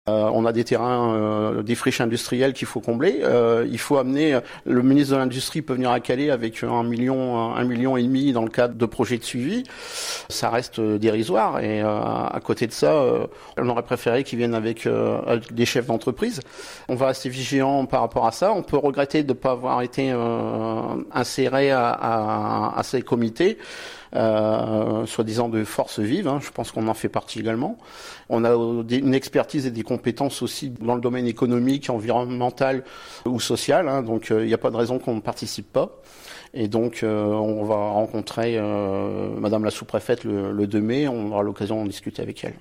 On a des terrains, des friches industrielles qu'il faut combler. Il faut amener. Le ministre de l'Industrie peut venir à Calais avec 1,5 million dans le cadre de projets de suivi. Ça reste dérisoire. Et à côté de ça, on aurait préféré qu'ils viennent avec des chefs d'entreprise. On va rester vigilant par rapport à ça. On peut regretter de ne pas avoir été inséré à ces comités. Soi-disant de force vive, je pense qu'on en fait partie également. On a une expertise et des compétences aussi dans le domaine économique, environnemental ou social, donc il n'y a pas de raison qu'on ne participe pas. Et donc on va rencontrer Madame la sous-préfète le 2 mai, on aura l'occasion d'en discuter avec elle.